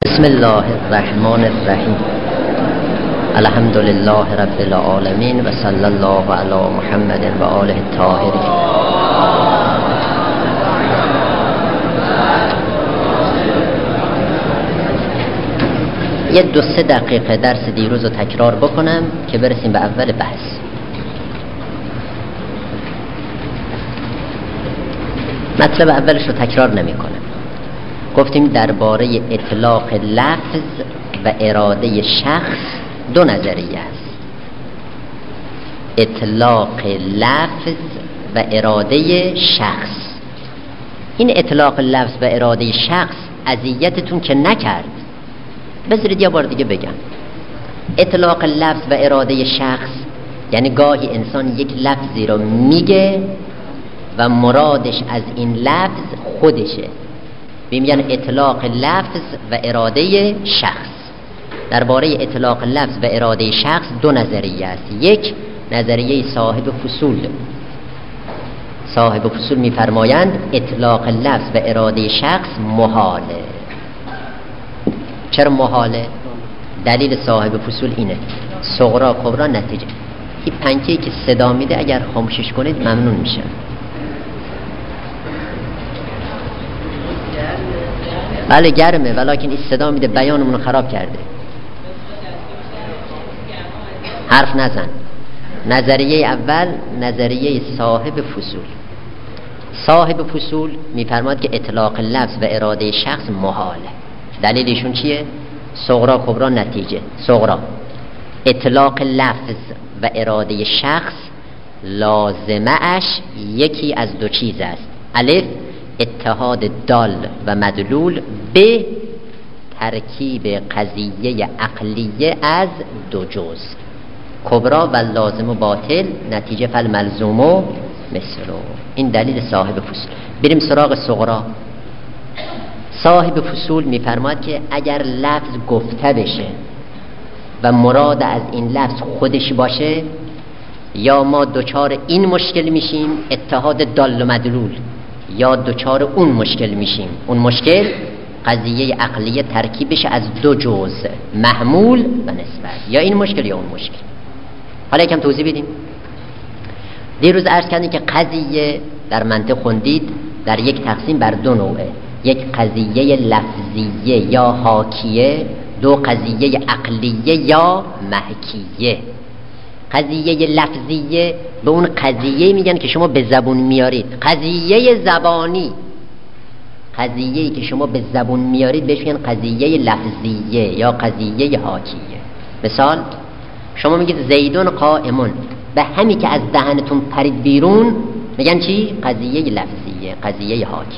بسم الله الرحمن الرحیم. الحمد لله رب العالمین و صلی الله علی محمد و آله الطاهرین. یه 2-3 دقیقه درس دیروز رو تکرار بکنم که برسیم به اول بحث. مطلب اولش رو تکرار نمی کنم. گفتیم درباره اطلاق لفظ و اراده شخص 2 نظریه است. اطلاق لفظ و اراده شخص. این اطلاق لفظ و اراده شخص اذیتتون که نکرد، بذارید یه بار دیگه بگم. اطلاق لفظ و اراده شخص یعنی گاهی انسان یک لفظی رو میگه و مرادش از این لفظ خودشه. میگن اطلاق لفظ و اراده شخص. درباره اطلاق لفظ و اراده شخص 2 نظریه است. یک نظریه صاحب فصول. صاحب فصول میفرمایند اطلاق لفظ و اراده شخص محاله. چرا محاله؟ دلیل صاحب فصول اینه: صغرا کبرا نتیجه. این پنکه‌ای که صدا میده اگر خاموشش کنید ممنون میشم. بله گرمه، ولیکن این صدا میده بیانمون رو خراب کرده. حرف نزن. نظریه اول نظریه صاحب فصول. صاحب فصول میفرماد که اطلاق لفظ و اراده شخص محاله. دلیلشون چیه؟ صغرا کبرا نتیجه. صغرا اطلاق لفظ و اراده شخص لازمه اش یکی از 2 چیز است. الف اتحاد دال و مدلول به ترکیب قضیه عقلیه از 2 جزء. کبرا و لازم و باطل نتیجه فالملزوم و مثلو. این دلیل صاحب فصول. بریم سراغ صغرا. صاحب فصول میفرماد که اگر لفظ گفته بشه و مراد از این لفظ خودش باشه، یا ما دوچار این مشکل میشیم اتحاد دال و مدلول، یا دوچار اون مشکل میشیم. اون مشکل قضیه عقلیه ترکیبش از 2 جزء محمول و نسبت، یا این مشکل یا اون مشکل. حالا یکم توضیح بدیم. دیروز عرض کردیم که قضیه در منطق خوندید در یک تقسیم بر 2 نوعه: یک قضیه لفظیه یا حاکیه، 2 قضیه عقلیه یا محکیه. قضیه لفظیه به اون قضیه میگن که شما به زبون میارید. قضیه زبانی، قضیه‌ای که شما به زبون میارید بهش میگن قضیه لفظیه یا قضیه حاکیه. مثال شما میگید زیدون قائمون، به همین که از دهنتون پرید بیرون میگن چی؟ قضیه لفظیه، قضیه حاکی.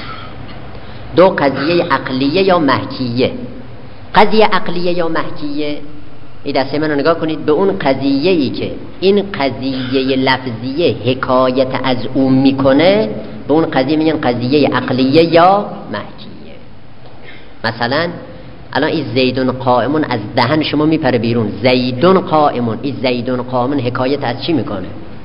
2 قضیه عقلیه یا محکیه. قضیه عقلیه یا محکیه، این دسته من رو نگاه کنید. به اون قضیه‌ای که این قضیه لفظیه حکایت از اون میکنه به اون قضیه میگن قضیه عقلیه یا محکیه. مثلا الان این زیدون قائمون از دهن شما میپره بیرون. زیدون قائمون، این زیدون قائمون حکایت از چی میکنه؟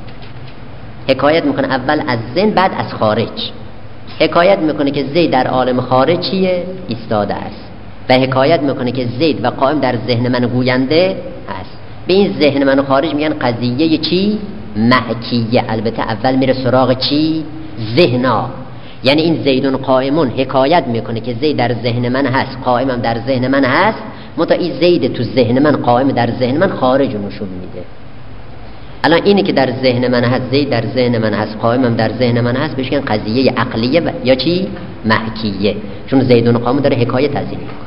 حکایت میکنه اول از ذهن بعد از خارج. حکایت میکنه که زید در عالم خارج چیه؟ ایستاده است. و حکایت میکنه که زید و قائم در ذهن من گوینده هست. به این ذهن من خارج میگن قضیه چی؟ محکیه. البته اول میره سراغ چی؟ ذهنا. یعنی این زیدون قائمون حکایت میکنه که زید در ذهن من هست، قائمم در ذهن من هست، متا این زید تو ذهن من، قائم در ذهن من خارج رو نشون میده. الان اینی که در ذهن من هست، زید در ذهن من هست، قائمم در ذهن من هست، بهش میگن قضیه عقلیه یا چی؟ محکیه. چون زیدون قائم داره حکایت از این میکنه.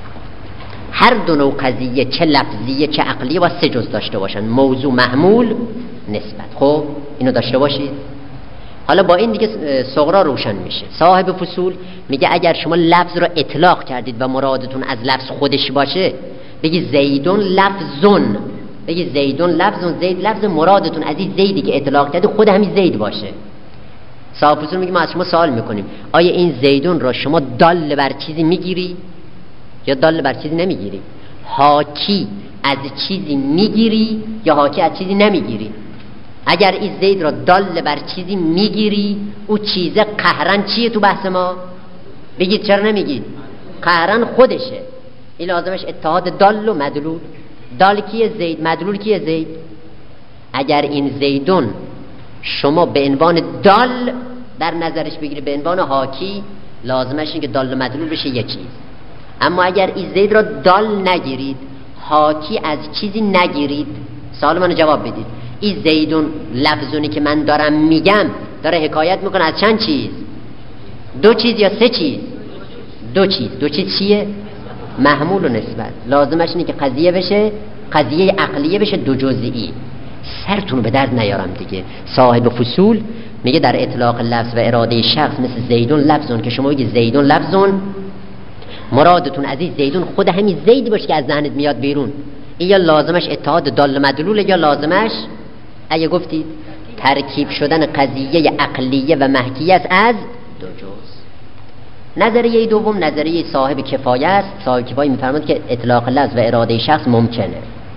هر 2 نوع قضیه، چه لفظیه چه عقلیه، با 3 جزء داشته باشن: موضوع، محمول، نسبت. خب اینو داشته باشید. حالا با این دیگه صغرا روشن میشه. صاحب فصول میگه اگر شما لفظ رو اطلاق کردید و مرادتون از لفظ خودش باشه، بگی زیدون لفظون، بگی زیدون لفظون، زید لفظ، مرادتون از این زیدی که اطلاق کردید خود همین زید باشه. صاحب فصول میگه ما از شما سوال میکنیم آیا این زیدون را شما دال بر چیزی میگیری یا دال بر چیزی نمیگیری؟ حاکی از چیزی میگیری یا حاکی از چیزی نمیگیری؟ اگر این زید را دال بر چیزی میگیری، او چیزه قهرن چیه تو بحث ما؟ بگید چرا نمیگید؟ قهرن خودشه. این لازمش اتحاد دال و مدلول. دال کیه؟ زید. مدلول کیه؟ زید. اگر این زیدون شما به عنوان دال در نظرش بگیری، به عنوان حاکی، لازمش این که دال و مدلول بشه یک چیز. اما اگر این زید را دال نگیرید، حاکی از چیزی نگیرید، سوال منو جواب بدید. این زیدون لفظونی که من دارم میگم داره حکایت میکنه از چند چیز؟ دو چیز یا سه چیز؟ دو چیز. دو چیز چیه؟ محمول و نسبت. لازمش اینه که قضیه بشه، قضیه عقلیه بشه دو جزئی. سرتون به درد نیارم دیگه. صاحب فصول میگه در اطلاق لفظ و اراده شخص مثل زیدون لفظون، که شما بگی زیدون لفظون، مرادتون از این زیدون خود همین زید باشه که از ذهنت میاد بیرون. این یا لازمش اتحاد دال مدلول، یا لازمش اگه گفتید ترکیب شدن قضیه عقلیه و محکیه است از دو جز. نظریه دوم نظریه صاحب کفایه است. صاحب کفایه میفرماید که اطلاق لفظ و اراده شخص ممکنه،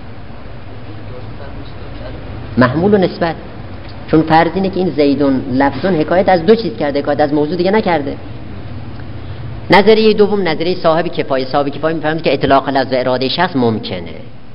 محمول و نسبت. چون فرض اینه که این زیدون لفظون حکایت از دو چیز کرده، حکایت از موضوع دیگه نکرده. نظریه دوم نظریه صاحب کفایه. صاحب کفایه میفرماید که اطلاق لفظ و اراده شخص ممکنه.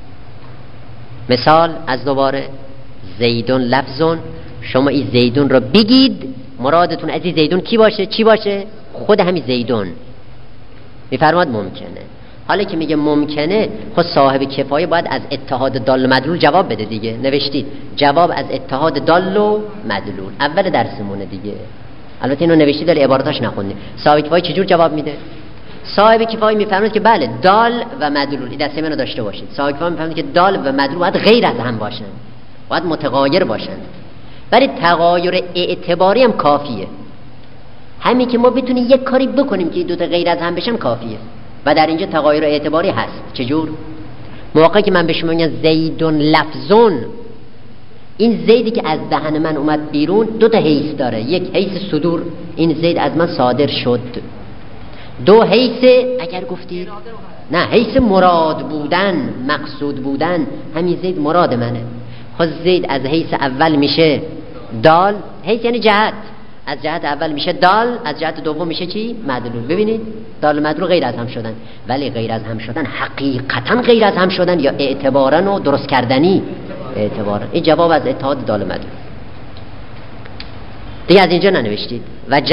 مثال از دوباره زیدون لفظون، شما این زیدون رو بگید، مرادتون از این زیدون کی باشه؟ چی باشه؟ خود همین زیدون. میفرماد ممکنه. حالا که میگه ممکنه، خود صاحب کفایه باید از اتحاد دال و مدلول جواب بده دیگه. نوشتید جواب از اتحاد دال و مدلول، اول درسمونه دیگه. البته اینو نوشتید ولی عباراتاش نخوندید. صاحب کفایه چجور جواب میده؟ صاحب کفایه میفرماید که بله دال و مدلول، این دسته منو داشته باشید. صاحب کفایه میفرماید که دال و مدلول باید غیر از هم باشن، باید متغایر باشن. ولی تغایر اعتباری هم کافیه. همین که ما بتونیم یک کاری بکنیم که دو تا غیر از هم بشن کافیه. و در اینجا تغایر اعتباری هست. چجور؟ موقعی که من به شما میگم زیدون لفظون، این زیدی که از دهن من اومد بیرون دو تا حیث داره. یک حیث صدور، این زید از من صادر شد. دو حیث اگر گفتید نه، حیث مراد بودن، مقصود بودن، همین زید مراد منه. خود زید از حیث اول میشه دال، حیث یعنی جهت، از جهت اول میشه دال، از جهت دوم میشه چی؟ مدلول. ببینید دال و مدلول غیر از هم شدن، ولی غیر از هم شدن حقیقتا غیر از هم شدن یا اعتبارا و درست کردنی؟ اعتبارا. این جواب از اتحاد دال و مدلول دیگه. از اینجا ننوشتید. و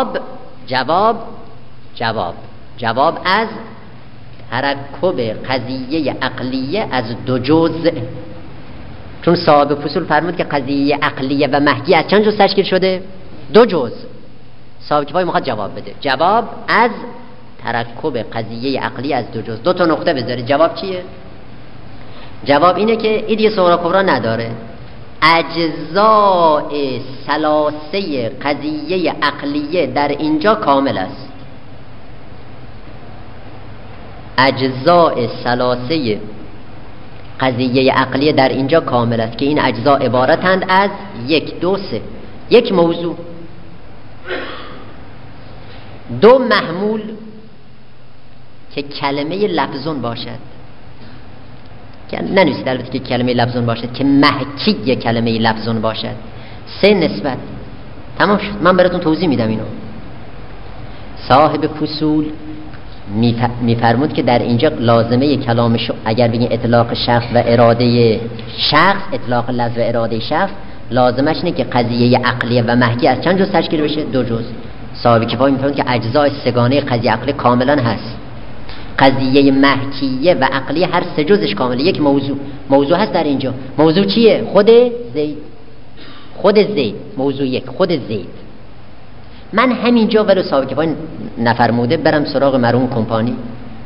جواب از ترکب قضیه عقلیه از دو جزء. چون صاحب فصول فرمود که قضیه عقلیه و محکی از چند جزء تشکیل شده؟ دو جزء. صاحب کفایه میخواد جواب بده. جواب از ترکب قضیه عقلی از دو جزء. دو تا نقطه بذارید. جواب چیه؟ جواب اینه که این دیگه صغرا کبرا نداره. اجزاء ثلاثه قضیه عقلیه در اینجا کامل است. اجزاء ثلاثه قضیه عقلیه در اینجا کامل است که این اجزا عبارتند از یک، دو، سه. یک موضوع، دو محمول که کلمه لفظون باشد، که ننویسید البته که کلمه لفظون باشد، که محکی کلمه لفظون باشد. سه نسبت. تمام شد. من براتون توضیح میدم اینو. صاحب فصول میفرمود که در اینجا لازمه کلامش اگر بگیم اطلاق شخص و اراده شخص، اطلاق لفظ و اراده شخص، لازمش اینه که قضیه عقلیه و محکی از چند جزء تشکیل بشه؟ دو جزء. صاحب کفایه میفرمود که اجزای سگانه قضیه عقلی کاملا هست. قضیه محکیه و عقلیه هر سه جزش کامله. یک موضوع هست در اینجا. موضوع چیه؟ خود زید. موضوع یک، خود زید. من همینجا ولو صاحب کفایه نفرموده برم سراغ مرحوم کمپانی.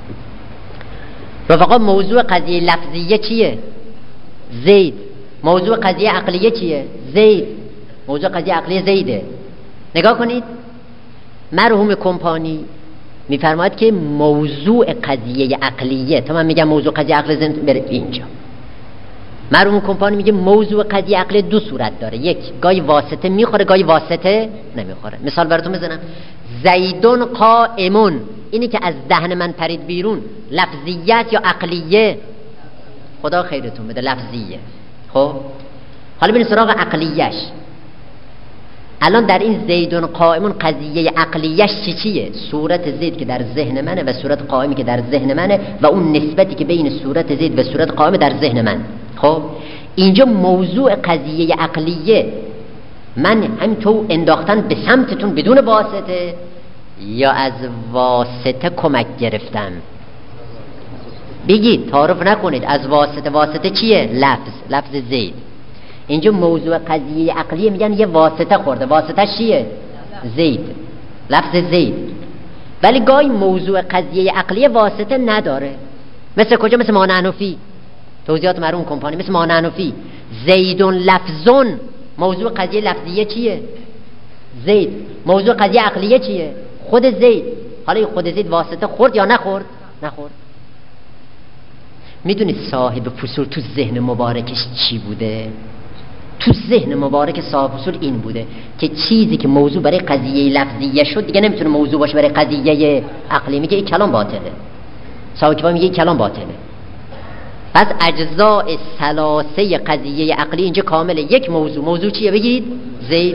رفقا موضوع قضیه لفظیه چیه؟ زید. موضوع قضیه عقلیه چیه؟ زید. موضوع قضیه عقلیه زیده. نگاه کنید مرحوم کمپانی میفرماید که موضوع قضیه عقلیه، تا من میگم موضوع قضیه عقلیه زید بره اینجا. مرحوم کمپانی میگه موضوع قضیه عقلیه دو صورت داره. یک، گاهی واسطه میخوره، گاهی واسطه نمیخوره. مثال براتون بزنم. زیدون قائمون، اینی که از دهن من پرید بیرون لفظیت یا عقلیه؟ خدا خیرتون بده، لفظیه. خب حالا بریم سراغ عقلیش. الان در این زیدون قائمون قضیه عقلیش چیه؟ صورت زید که در ذهن منه و صورت قائمی که در ذهن منه و اون نسبتی که بین صورت زید و صورت قائم در ذهن من. خب اینجا موضوع قضیه عقلیه من همینطور انداختن به سمتتون بدون واسطه یا از واسطه کمک گرفتم؟ بگید، تعارف نکنید. از واسطه چیه؟ لفظ زید. اینجا موضوع قضیه عقلیه میگن یه واسطه خورده. واسطه چیه؟ زید، لفظ زید. ولی گاهی موضوع قضیه عقلیه واسطه نداره. مثل کجا؟ مثل مانعنفی. توضیحات مرحوم کمپانی مثل مانعنفی. زیدون لفظون، موضوع قضیه لفظیه چیه؟ زید. موضوع قضیه عقلیه چیه؟ خود زید. حالا این خود زید واسطه خورد یا نخورد؟ نخورد. میدونید صاحب فصول تو ذهن مبارکش چی بوده؟ تو ذهن مبارک صاحب فصول این بوده که چیزی که موضوع برای قضیه لفظیه شد دیگه نمیتونه موضوع باشه برای قضیه عقلی. میگه این کلام باطله. صاحب کتاب میگه این کلام باطله. پس اجزاء ثلاثه قضیه عقلی اینجا کامله. یک موضوع چیه؟ بگید زید.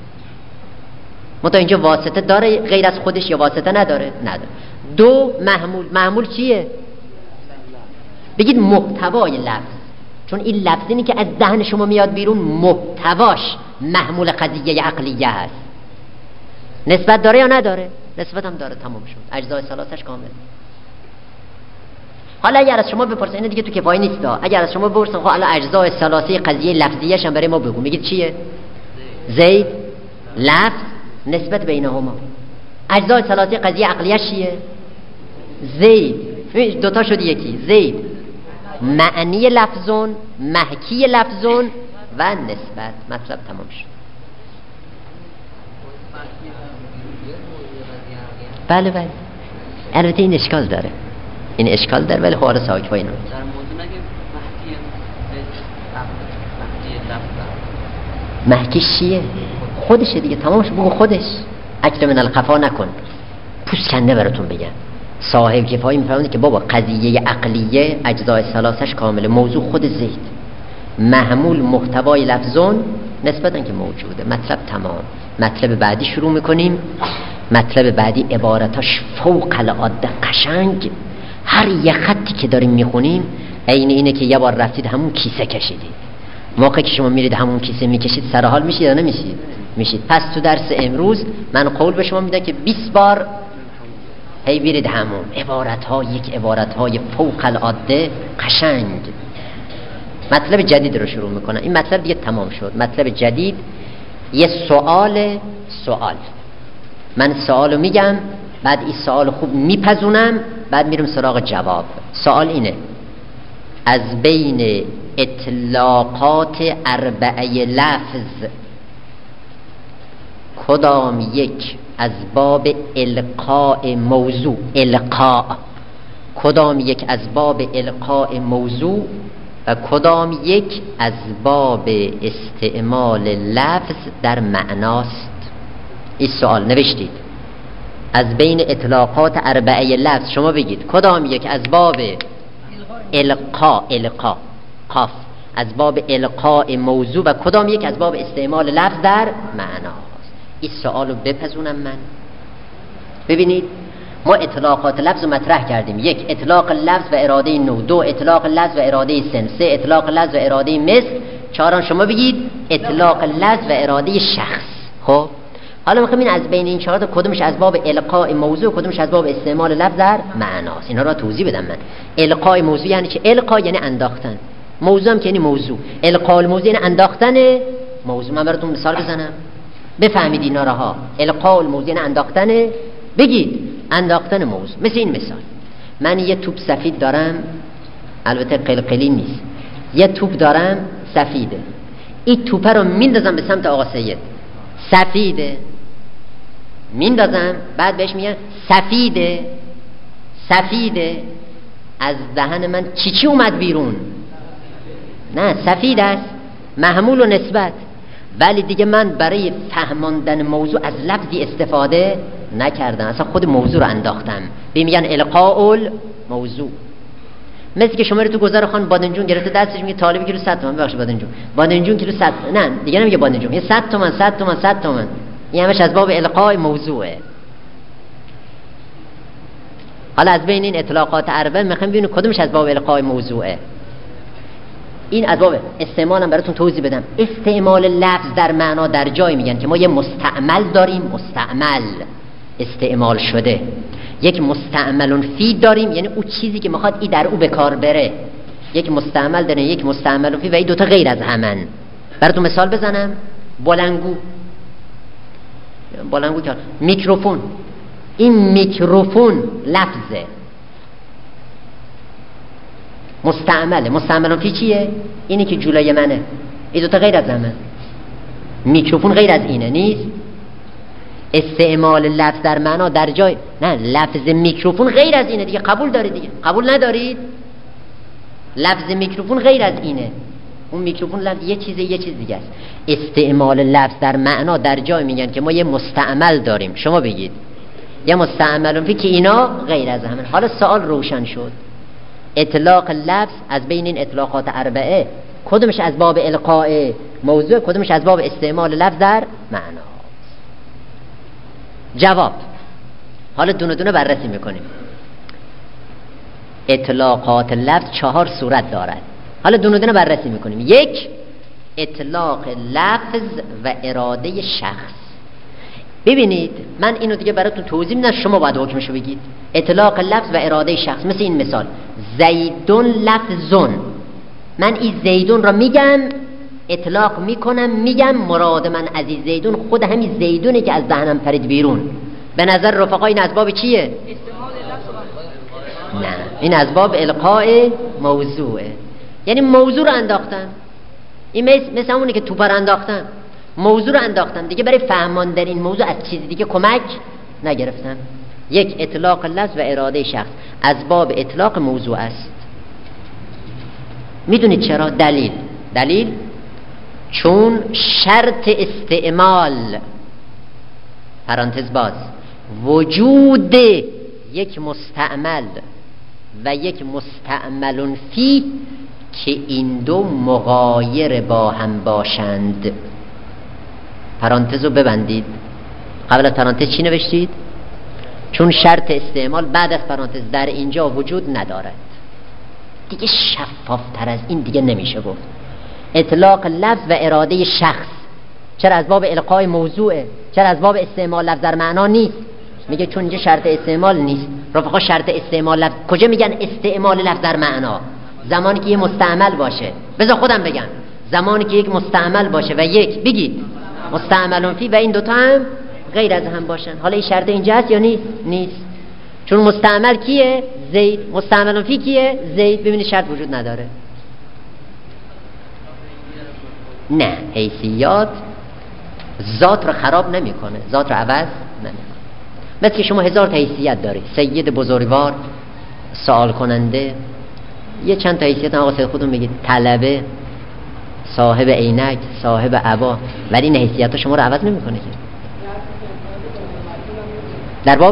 متا اینجا واسطه داره غیر از خودش یا واسطه نداره؟ نداره. دو محمول چیه؟ بگید محتوای لفظ. چون این لفظی که از ذهن شما میاد بیرون محتواش محمول قضیه عقلیه هست. نسبت داره یا نداره؟ نسبت هم داره. تمام شد. اجزای ثلاثش کامل. حالا اگر از شما بپرسن، این دیگه تو کفایه نیست. اگر از شما بپرسن خب الان اجزای ثلاثه قضیه لفظیش هم برای ما بگو، میگید چیه؟ زید، لفظ، نسبت بینهما. اجزای ثلاثه قضیه عقلیه چیه؟ زید. دوتا شد یکی. زید معنی لفظون، محکی لفظون و نسبت. مطلب تمام شد. بله البته این اشکال داره. ولی حوار ساک پایین در موضوع نگه محکیش چیه؟ خودشه دیگه. تمام شد. بگو خودش. اکرم من الخفا نکن. پوست کنده براتون بگم. صاحب کفایی میفهمونه که بابا قضیه عقلیه اجزای ثلاثش کامله. موضوع خود زید، محمول محتوای لفظون، نسبتاً که موجوده. مطلب تمام. مطلب بعدی شروع میکنیم. مطلب بعدی عبارتاش فوق العاده قشنگ. هر یه خطی که داریم میخونیم عین اینه که یه بار رفتید همون کیسه کشیدید. موقعی که شما میرید همون کیسه میکشید سر حال میشید یا نمیشید؟ میشید. پس تو درس امروز من قول به شما میدم که 20 بار هی بیرید همون. یک عبارت‌های فوق العاده قشنگ. مطلب جدید رو شروع میکنم. این مطلب دیگه تمام شد. مطلب جدید یه سوال. من سوالو میگم، بعد این سوال خوب میپزونم، بعد میرم سراغ جواب. سوال اینه: از بین اطلاقات اربعه لفظ کدام یک از باب القاء موضوع، کدام یک از باب القاء موضوع و کدام یک از باب استعمال لفظ در معناست؟ این سوال نوشتید. از بین اطلاقات اربعه لفظ شما بگید کدام یک از باب القاء قاف، از باب القاء موضوع و کدام یک از باب استعمال لفظ در معناست. این سوالو بپذونم من. ببینید ما اطلاقات لفظ رو مطرح کردیم. 1 اطلاق لفظ و اراده نوع، 2 اطلاق لفظ و اراده سن، 3 اطلاق لفظ و اراده مثل، 4 شما بگید اطلاق لفظ و اراده شخص. خب حالا میخوایم از بین این 4 تا کدومش از باب القاء موضوع، کدومش از باب استعمال لفظ در معناست. اینا رو توضیح بدم من. القاء موضوع یعنی چه؟ القاء یعنی انداختن، موضوع هم که یعنی موضوع. القاء الموضوع یعنی انداختن موضوع. من براتون مثال بزنم بفهمید اینا را ها. القاء الموضوع یعنی انداختن. بگید انداختن موضوع. مثل این مثال: من یه توپ سفید دارم، البته قلقلی نیست، یه توپ دارم سفیده. این توپ رو میندازم به سمت آقا سید، سفیده. میندازم، بعد بهش میگن سفیده. از دهن من چی اومد بیرون؟ نه، سفید است، محمول و نسبت. ولی دیگه من برای فهماندن موضوع از لفظی استفاده نکردم، اصلا خود موضوع رو انداختم. میگن القاء الموضوع. مثل که شما رو تو گذرخان بادنجون گرفته دستش میگه طالبی کیلو 100 تومن، ببخشید بادنجون کیلو 100، نه دیگه نمیگه بادنجون، یه 100 تومن. این همش از باب القاء موضوعه. حالا از بین این اطلاقات اربعه میخوام ببینیم کدومش از باب القاء موضوعه. این از باب استعمالم براتون توضیح بدم. استعمال لفظ در معنا در جای میگن که ما یه مستعمل داریم، مستعمل استعمال شده، یک مستعمل فی داریم، یعنی اون چیزی که میخواد ای در او به کار بره. یک مستعمل داره، یک مستعمل فی، و این دوتا غیر از همن. براتون مثال بزنم. بلنگو که میکروفون، این میکروفون لفظه، مستعمل فی چیه؟ اینی که جلوی منه. این دوتا غیر از همن. میکروفون غیر از اینه نیست. استعمال لفظ در معنا در جای، نه لفظ میکروفون غیر از اینه دیگه. قبول دارید دیگه؟ قبول ندارید؟ لفظ میکروفون غیر از اینه. اون میکروفون لفظ یه چیز دیگه است. استعمال لفظ در معنا در جای میگن که ما یه مستعمل داریم. شما بگید یه مستعمل فی که اینا غیر از همه. حالا سوال روشن شد. اطلاق لفظ از بین این اطلاقات اربعه کدومش از باب القاء موضوع، کدومش از باب استعمال لفظ در معنا؟ جواب. حالا دونه دونه بررسی میکنیم. اطلاقات لفظ 4 صورت دارد. حالا دونه دونه بررسی میکنیم. 1. اطلاق لفظ و اراده شخص. ببینید من اینو دیگه براتون توضیح میدم، شما باید حکمشو بگید. اطلاق لفظ و اراده شخص مثل این مثال: زیدون لفظون. من این زیدون را میگم، اطلاق میگم مراد من از این زیدون خود همین زیدونه که از دهنم پرید بیرون. به نظر رفقا این از باب چیه؟ نه، این از باب القاء موضوعه. یعنی موضوع رو انداختن. این مثل اونه که توپ رو انداختن، موضوع رو انداختن دیگه، برای فهمان در این موضوع از چیزی دیگه کمک نگرفتن. 1. اطلاق لفظ و اراده شخص از باب اطلاق موضوع است. میدونید چرا؟ دلیل چون شرط استعمال پرانتز باز وجود یک مستعمل و یک مستعمل فی که این دو مغایر با هم باشند. پرانتز رو ببندید. قبل از پرانتز چی نوشتید؟ چون شرط استعمال بعد از پرانتز در اینجا وجود ندارد. دیگه شفاف تر از این دیگه نمیشه گفت. اطلاق لفظ و اراده شخص چرا از باب القاء موضوعه؟ چرا از باب استعمال لفظ در معنا نیست؟ میگه چون اینجا شرط استعمال نیست. رفقا شرط استعمال لفظ کجا میگن استعمال لفظ در معنا؟ زمانی که یه مستعمل باشه. بذار خودم بگم. زمانی که یک مستعمل باشه و یک بگید مستعمل فی و این دوتا هم غیر از هم باشن. حالا این شرط اینجا هست یا نیست؟ چون مستعمل کیه؟ زید. مستعمل فی کیه؟ زید. ببینید شرط وجود نداره. نه، حیثیات ذات رو خراب نمیکنه، ذات رو عوض نمیکنه. مثل که شما 1000 تا حیثیت داری، سید بزرگوار، سوال کننده، یه چند تا حیثیت هم آقا خودتون بگید، طلبه، صاحب عینک، صاحب عبا، ولی این حیثیت ها شما رو عوض نمیکنه که. در باب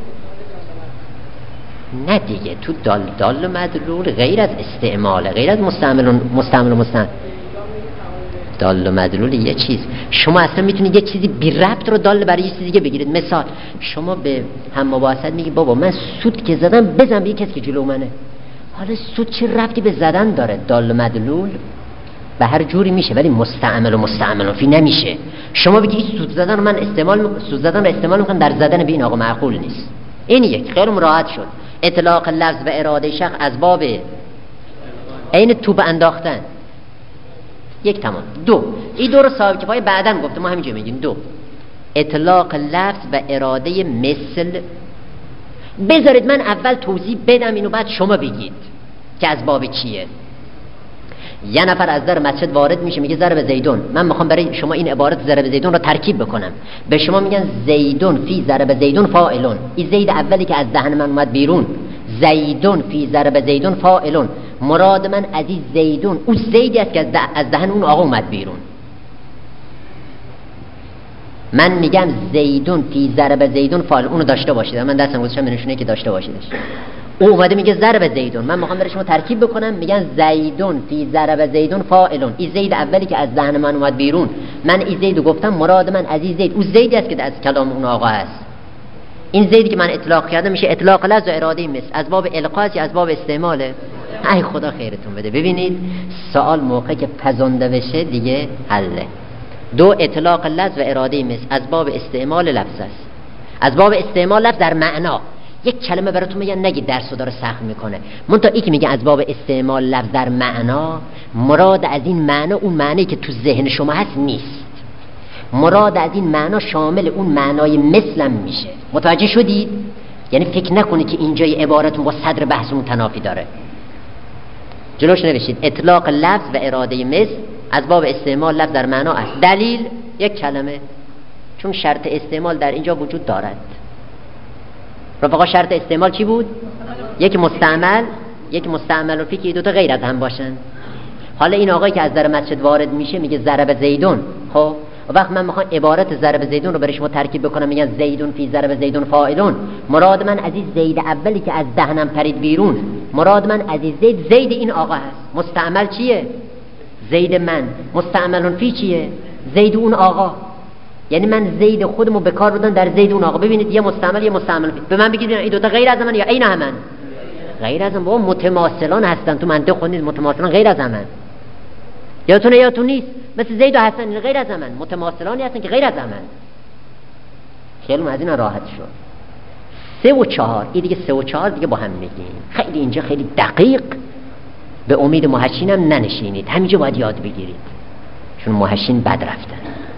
نه دیگه، تو دال مدلول غیر از استعماله، غیر از مستعمل دال مدلول یه چیز. شما اصلا میتونید یه چیزی بی ربط رو دال برای یه چیز دیگه بگیرید. مثال شما به هم مباحثت میگی بابا من سود که زدم بزن به کسی که جلو منه. حالا سود چه ربطی به زدن داره؟ دال مدلول به هر جوری میشه ولی مستعمل فی نمیشه. شما بگی سود زدن رو من سود زدن رو استعمال میکنم در زدن به این آقا معقول نیست. این یک خیلی مراحت شد. اطلاق لفظ و اراده شخص از باب عین توپ انداختن. یک تمام. 2 این دو رو صاحب کفایه بعداً گفته، ما همینجا میگیم. 2 اطلاق لفظ و اراده مثل. بذارید من اول توضیح بدم اینو بعد شما بگید که از باب چیه. یه نفر از در مسجد وارد میشه میگه ضرب زیدون. من میخوام برای شما این عبارت ضرب زیدون رو ترکیب بکنم. به شما میگن زیدون فی ضرب زیدون فاعلون. این زید اولی که از دهن من اومد بیرون، زیدون فی ضرب زیدون فاعلون. مراد من از این زیدون اون زیدی است که از دهن اون آقا اومد بیرون. من میگم زیدون فی ضرب زیدون فاعل. اونو داشته باشید. من دستم گذاشتم به نشونه که داشته باشیدش. او اومده میگه ضرب زیدون، من میخوام برای شما ترکیب بکنم، میگن زیدون فی ضرب زیدون فاعلون. این زید اولی که از ذهن من اومد بیرون، من این زیدو گفتم، مراد من از این زید او زیدی است که از کلام اون آقا هست. این زیدی که من اطلاق کردم میشه اطلاق لفظ و اراده مثل، از باب القاء یا از باب استعماله؟ ای خدا خیرتون بده. ببینید سوال موقع که پزنده بشه دیگه حله. دو اطلاق لفظ و اراده مثل از باب استعمال لفظ است. از باب استعمال لفظ در معنا. یک کلمه براتون میگن نگید درسو داره سخت میکنه. منتها این که میگه از باب استعمال لفظ در معنا، مراد از این معنا اون معنی که تو ذهن شما هست نیست. مراد از این معنا شامل اون معنای مثلم میشه. متوجه شدید؟ یعنی فکر نکنید که اینجای عبارتون با صدر بحثمون تنافی داره. جلوش نوشید اطلاق لفظ و اراده مثل از باب استعمال لفظ در معنا است. دلیل یک کلمه، چون شرط استعمال در اینجا وجود دارد. رفقا شرط استعمال چی بود؟ یک مستعمل فی که دو تا غیر از هم باشن. حالا این آقایی که از در مسجد وارد میشه میگه ضرب زیدون. خب وقت من میخوام عبارت ضرب زیدون رو برای شما ترکیب بکنم، میگن زیدون فی ضرب زیدون فاعلون. مراد من از این زید اولی که از دهنم پرید بیرون، مراد من از این زید این آقا هست. مستعمل چیه؟ زید من. مستعمل فی چیه؟ زید اون آقا. یعنی من زید خودمو به کار بردم در زید اون آقا. ببینید یه مستعمل فی. به من بگید این دو تا غیر از من یا عین همن؟ غیر از هم. بابا متماثلان هستن. تو منطق خوندید متماثلان غیر از همن. یادتون نیست؟ مثل زید و حسن غیر از همن، متماثلانی هستن که غیر از همن. خیلی از اینا راحت شد. 3 و 4 این دیگه 3 و 4 دیگه با هم میگیم. خیلی اینجا خیلی دقیق، به امید محشینم ننشینید، همینجا باید یاد بگیرید چون محشین بد رفتن.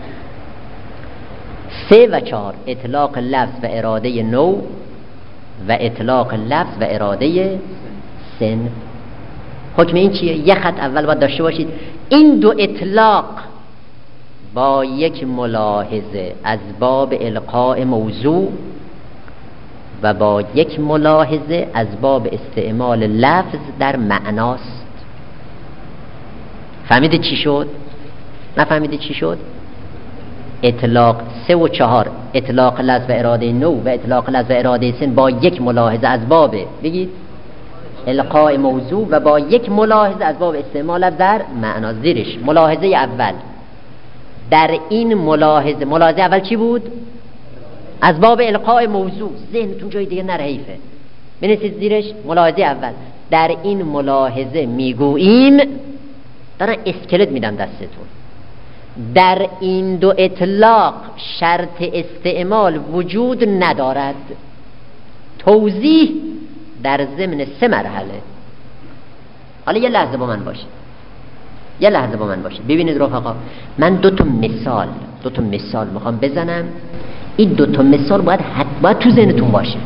3 و 4 اطلاق لفظ و اراده نوع و اطلاق لفظ و اراده سن. حکم این چیه؟ یک خط اول باید داشته باشید این دو اطلاق با یک ملاحظه از باب القاء موضوع و با یک ملاحظه از باب استعمال لفظ در معناست. فهمیدید چی شد؟ نفهمیدید چی شد؟ اطلاق 3 و 4 اطلاق لفظ و اراده نوع و اطلاق لفظ و اراده سن با یک ملاحظه از باب بگید القاء موضوع و با یک ملاحظه از باب استعمال لفظ در معنا. زیرش ملاحظه اول در این ملاحظه اول چی بود؟ از باب القاء موضوع. ذهنتون جای دیگه نره حیفه. بنویسید زیرش ملاحظه اول در این ملاحظه میگوییم، دارن اسکلت میدم دستتون، در این دو اطلاق شرط استعمال وجود ندارد. توضیح در ضمن 3 مرحله. حالا یه لحظه با من باشید. ببینید رفقا، من دو تا مثال میخوام بزنم. این 2 مثال باید تو ذهنتون باشه.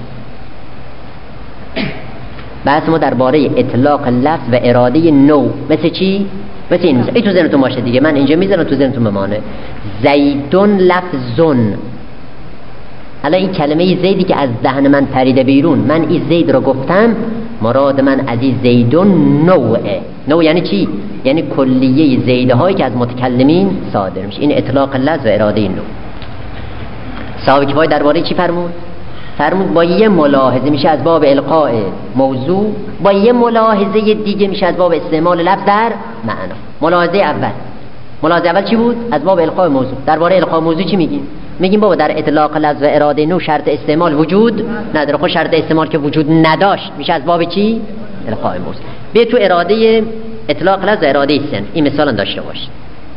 بحث ما درباره اطلاق لفظ و اراده نوع مثل چی؟ مثل این تو ذهنتون باشه دیگه. من اینجا میذارم تو ذهنتون بمانه. زیدون لفظون. حالا این کلمه زیدی که از دهن من پریده بیرون، من این زید رو گفتم، مراد من از این زیدون نوعه. نوع یعنی چی؟ یعنی کلیه زیده هایی که از متکلمین صادر میشه. این اطلاق لفظ و اراده نوع. صاحب کفایه درباره چی فرمود با یه ملاحظه میشه از باب القاء موضوع، با یه ملاحظه دیگه میشه از باب استعمال لفظ در معنا. ملاحظه اول چی بود؟ از باب القاء موضوع. درباره القاء موضوع چی میگیم بابا در اطلاق لفظ و اراده نوع شرط استعمال وجود نداره. خب شرط استعمال که وجود نداشت میشه از باب چی؟ القاء موضوع. به تو اراده اطلاق لفظ و اراده سن. این مثلا داشته باشید.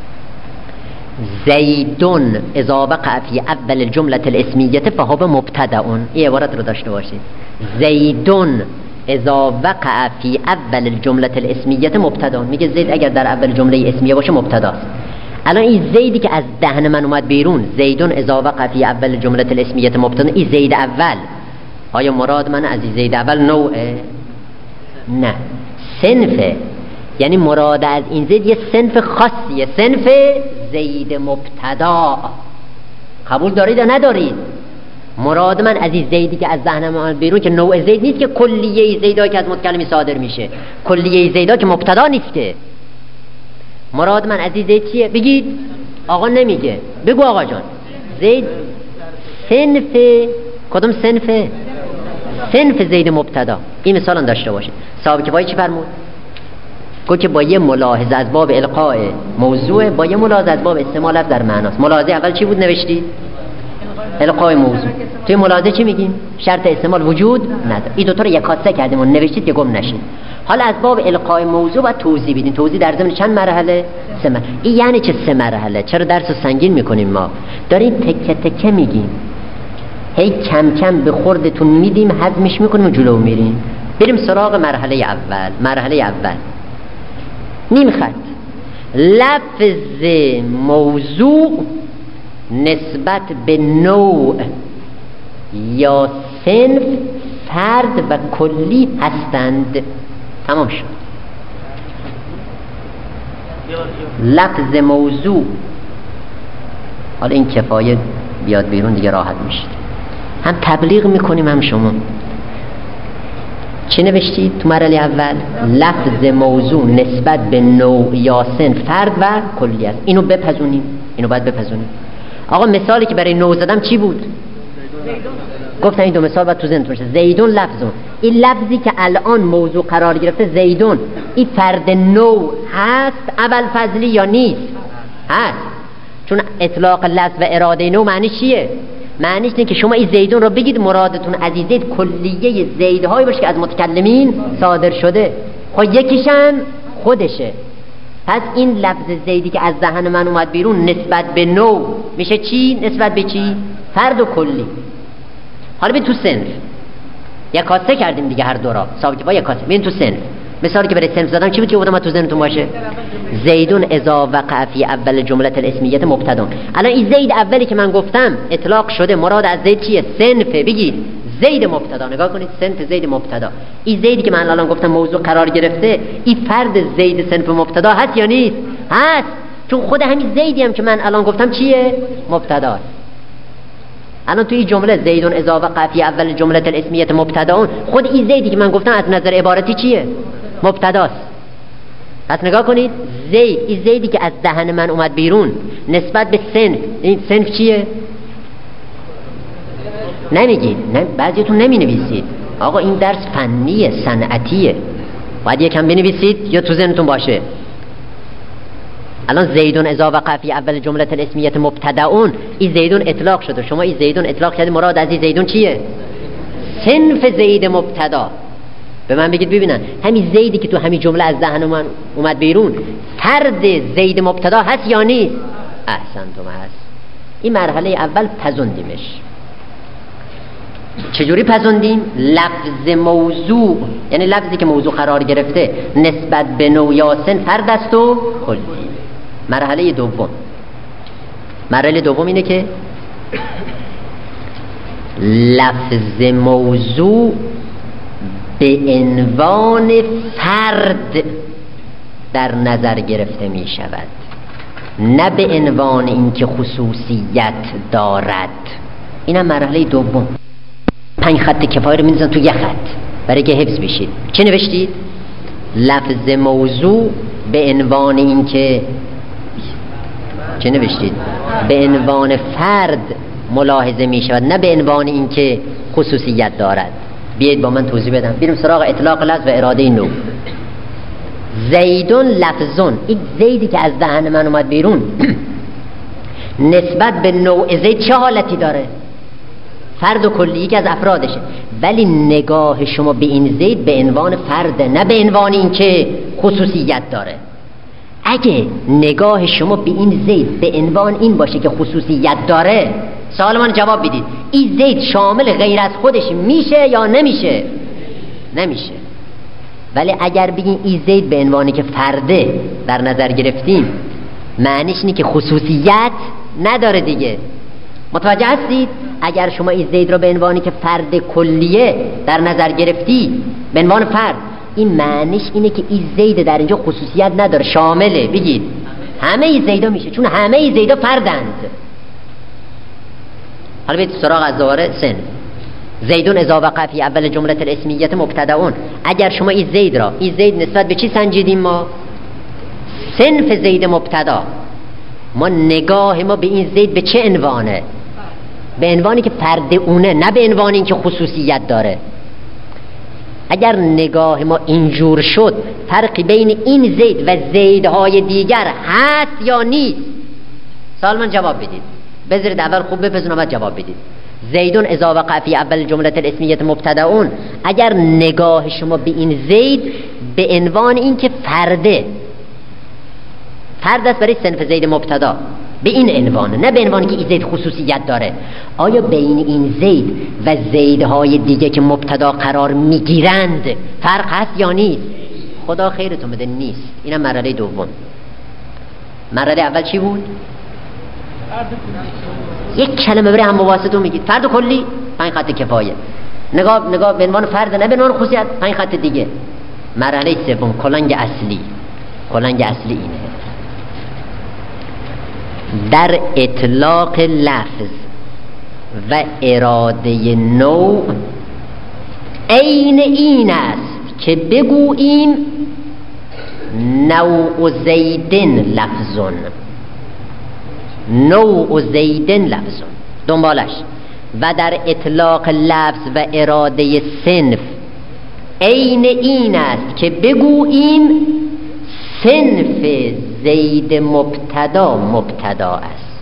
زیدون اذا وقع فی اول الجمله الاسمیه فهو مبتدأ. این عبارت رو داشته باشید. زیدون اذا وقع فی اول الجمله الاسمیه مبتدأ. میگه زید اگر در اول جمله اسمیه باشه مبتداست. الان این زیدی که از دهن من اومد بیرون، زیدون اذا وقع فی اول جمله الاسمیه مبتدأ، این زید اول، آیا مراد من از این زید اول نوعه؟ نه، صنفه. یعنی مراد از این زید یه صنف خاصیه، صنف زید مبتدا. قبول دارید یا ندارید؟ مراد من از این زیدی که از ذهن من بیرون که نوع زید نیست، که کلیه زیدایی که از متکلمی صادر میشه، کلیه زیدا که مبتدا نیست. که مراد من از این زید چیه؟ بگید. آقا نمیگه، بگو آقا جان. زید صنف کدوم صنفه؟ صنف زید مبتدا. این مثال هم داشته باشید. صاحب کفایه چی فرمود؟ گفت که با یه ملاحظه از باب القاء موضوع، با یه ملاحظه از باب استعمال لفظ در معناست. ملاحظه اول چی بود نوشتید؟ القاء موضوع. توی ملاحظه چی میگیم؟ شرط استعمال وجود نداره. این دو تا رو یکاسه کردیم و نوشتید که گم نشید. حالا از باب القاء موضوع باید توضیح بدین. توضیح در ضمن چند مرحله؟ 3 مرحله. این یعنی چه 3 مرحله؟ چرا درس رو سنگین میکنیم؟ ما داریم تکه تکه میگیم، هی کم کم به خوردتون میدیم، هضمش میکنیم و جلو میریم. بریم سراغ مرحله اول. مرحله اول نیم خط. لفظ موضوع نسبت به نوع یا صنف، فرد و کلی هستند. تمام شد. لفظ موضوع، حالا این کفایه بیاد بیرون دیگه راحت میشید. هم تبلیغ میکنیم هم شما. چی نوشتید تو مرحله اول؟ لفظ موضوع نسبت به نوع یا صنف، فرد و کلی است. اینو بپذونیم، اینو باید بپذونیم. آقا مثالی که برای نوع زدم چی بود؟ گفتن این دو مثال باید تو ذهنتون باشه. زیدون لفظون، این لفظی که الان موضوع قرار گرفته زیدون، این فرد نوع هست اول فضلی یا نیست؟ هست. چون اطلاق لفظ و اراده نوع معنی چیه؟ معنیش اینه که شما این زیدون رو بگید مرادتون از این زید کلیه زیدهایی باشه که از متکلمین صادر شده. خب یکیشم خودشه. پس این لفظ زیدی که از ذهن من اومد بیرون نسبت به نوع میشه چی؟ نسبت به چی؟ فرد و کلی. حالا ببین تو صنف یکاسه کردیم دیگه، هر دو را صاحب کفایه یکاسه. ببین تو صنف مثالی که برای صنف زدم چی بود که بودم تو ذهنتون باشه؟ زیدون اذا وقع فی اول جمله الاسمیه مبتدا. الان این زید اولی که من گفتم اطلاق شده، مراد از زید چیه؟ صنفه. بگید زید مبتدا. نگاه کنید، صنف زید مبتدا. این زیدی که من الان گفتم موضوع قرار گرفته، این فرد زید صنف مبتدا هست یا نیست؟ هست. چون خود همین زیدی هم که من الان گفتم چیه؟ مبتداست. الان توی این جمله زیدون اذا وقع فی اول جمله الاسمیه مبتدا، خود این زیدی که من گفتم از نظر عبارتی چیه؟ مبتداست. پس نگاه کنید، زید، این زیدی که از دهن من اومد بیرون نسبت به صنف، این صنف چیه؟ نمیگید، بعضیتون نمی نویسید. آقا این درس فنیه، صنعتیه، باید یکم بنویسید یا تو ذهنتون باشه. الان زیدون اذا وقع فی اول جمله الاسمیه مبتداون، این زیدون اطلاق شده، شما این زیدون اطلاق کردید، مراد از این زیدون چیه؟ صنف زید مبتدا. به من بگید ببینن همین زیدی که تو همین جمله از ذهن من اومد بیرون فرد زید مبتدا هست یا نیست؟ احسنتم، هست. این مرحله اول پذوندیمش. چجوری پذوندیم؟ لفظ موضوع، یعنی لفظی که موضوع قرار گرفته نسبت به نوع یا صنف، فرد است و کلی. مرحله دوم، مرحله دوم اینه که لفظ موضوع به عنوان فرد در نظر گرفته می شود، نه به عنوان اینکه خصوصیت دارد. اینم مرحله دوم. 5 خط کفایه رو می‌نویسن تو یه خط برای که حفظ بشید. چه نوشتید؟ لفظ موضوع به عنوان اینکه، چه نوشتید؟ به عنوان فرد ملاحظه می شود، نه به عنوان اینکه خصوصیت دارد. بیاید با من توضیح بدم. بریم سراغ اطلاق لفظ و اراده نوع. زیدون لفظون، این زیدی که از ذهن من اومد بیرون نسبت به نوع زید چه حالتی داره؟ فرد و کلی، که از افرادشه. ولی نگاه شما به این زید به عنوان فرد، نه به عنوان اینکه خصوصیت داره. اگه نگاه شما به این زید به عنوان این باشه که خصوصیت داره، سوال من جواب بدید، این زید شامل غیر از خودش میشه یا نمیشه؟ نمیشه. ولی اگر بگین این زید به عنوانی که فرده در نظر گرفتیم، معنیش اینه که خصوصیت نداره دیگه. متوجه هستید؟ اگر شما این زید رو به عنوانی که فرد کلیه در نظر گرفتی، به عنوان فرد، این معنیش اینه که این زید در اینجا خصوصیت نداره، شامله. بگید همه ای زیدا میشه، چون همه ای زیدا فردند. حالا بیت سراغ از دوباره سن. زیدون اذا وقع فی اول جمله الاسمیه مبتداون. اگر شما این زید را، این زید نسبت به چی سنجیدیم ما؟ صنف زید مبتدا. ما نگاه ما به این زید به چه عنوانه؟ به عنوانی که فرد اونه، نه به عنوانی که خصوصیت داره. اگر نگاه ما اینجور شد فرقی بین این زید و زیدهای دیگر هست یا نیست؟ سوال من جواب بدید. بذارید اول خوب بپذیرید بعد جواب بدید. زیدون اذا وقع فی اول جمله الاسمیه مبتدأون، اگر نگاه شما به این زید به عنوان این که فرد است برای صنف زید مبتدا، به این عنوان، نه به عنوان که این زید خصوصیت داره، آیا بین این زید و زیدهای دیگه که مبتدا قرار میگیرند فرق هست یا نیست؟ خدا خیرتون بده نیست. اینم مرحله دوم. مرحله اول چی بود؟ یک کلمه برای هم مواسطو میگید. فرد کلی 5 خط کفایه. نگاه به عنوان فرد، نه به عنوان خصوصیت 5 خط دیگه. مرحله سوم کلنگ اصلی. کلنگ اصلی اینه: در اطلاق لفظ و اراده نوع عین این است که بگوییم نوع زیدن لفظون، نوع زیدن لفظون. دنبالش: و در اطلاق لفظ و اراده صنف عین این است که بگوییم صنف زید مبتدا است.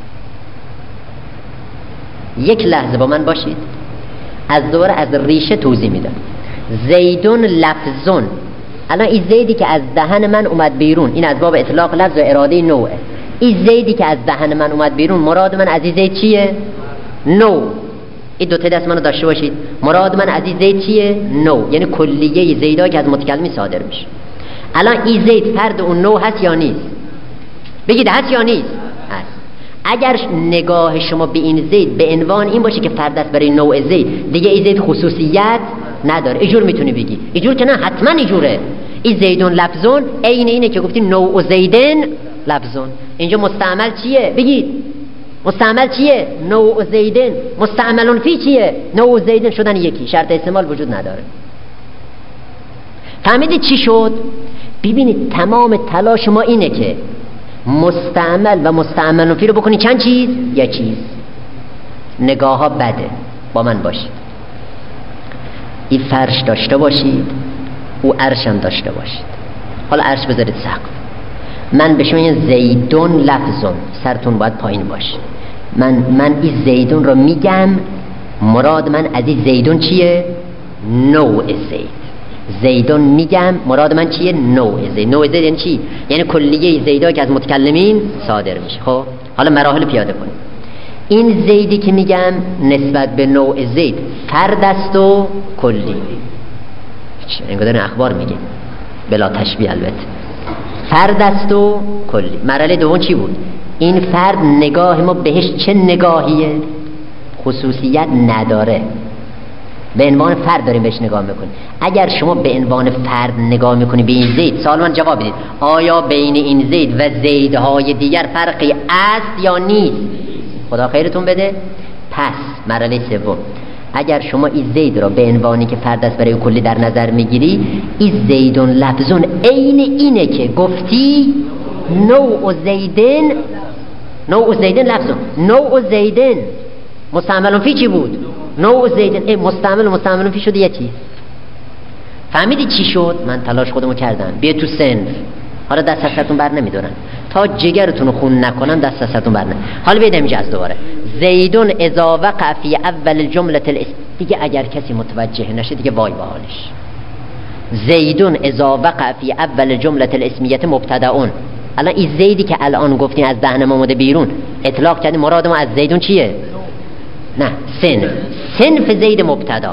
یک لحظه با من باشید، از دوباره از ریشه توضیح میدم. زیدون لفظون، الان این زیدی که از دهن من اومد بیرون این از باب اطلاق لفظ و اراده نوعه. این زیدی که از دهن من اومد بیرون مراد من از این زید چیه؟ نوع. این دو تا دست منو داشته باشید. مراد من از این زید چیه؟ نوع، یعنی کلیه زیدایی که از متکلمی صادر میشه. الان این زید فرد اون نوع هست یا نیست؟ بگید هست یا نیست؟ هست. اگر نگاه شما به این زید به عنوان این باشه که فرد است برای نوع زید، دیگه این زید خصوصیت نداره. اینجور میتونی بگی. اینجور که نه، حتما اینجوره. این زیدون لفظون عین اینه که گفتیم نوع زیدن لفظون. اینجا مستعمل چیه؟ بگید مستعمل چیه؟ نوع زیدن. مستعملون فی چیه؟ نوع زیدن شدن یکی، شرط استعمال وجود نداره. فهمیدید چی شد؟ ببینید تمام تلاش ما اینه که مستعمل و مستعملون فی رو بکنی چند چیز؟ یک چیز. نگاه ها بده، با من باشید. این فرش داشته باشید، او عرش هم داشته باشید. حالا عرش بذارید سقف. من به شما این زیدون لفظون، سرتون باید پایین باشه. من این زیدون رو میگم، مراد من از این زیدون چیه؟ نوع زید. زیدون میگم مراد من چیه؟ نوع زید. نوع زید یعنی چی؟ یعنی کلیه زیدها که از متکلمین صادر میشه. خب حالا مراحل پیاده کنیم. این زیدی که میگم نسبت به نوع زید فرد است و کلی. انگار اخبار میگه بلا تشبیه، البته فرد است و کلی. مرحله دوم چی بود؟ این فرد نگاه ما بهش چه نگاهیه؟ خصوصیت نداره، به عنوان فرد داریم بهش نگاه میکنیم. اگر شما به عنوان فرد نگاه میکنی به این زید، سوال من جواب بدید، آیا بین این زید و زیدهای دیگر فرقی است یا نیست؟ خدا خیرتون بده. پس مرحله سوم، اگر شما این زید را به عنوانی که فرد است برای کلی در نظر میگیری، این زیدون لفظون عین اینه که گفتی نوع زیدن. نوع زیدن لفظون، نوع زیدن مستعملون فی چی بود؟ نوع زیدن. مستعملون فی شده یه چیز. فهمیدی چی شد؟ من تلاش خودمو کردم. بیا تو صنف. حالا دست از سرتون بر نمیدارن تا جگرتون رو خون نکنن، دست از سرتون بر نمیدارن. حالا بیاد اینجا از دوباره زیدون اذا وقع فی اول جمله الاسم. دیگه اگر کسی متوجه نشه دیگه وای به حالش. زیدون اذا وقع فی اول جمله الاسمیه مبتدأون. الان این زیدی که الان گفتین از دهن ما اومده بیرون، اطلاق کردیم، مراد ما از زیدون چیه؟ نه، صنف زید مبتدا.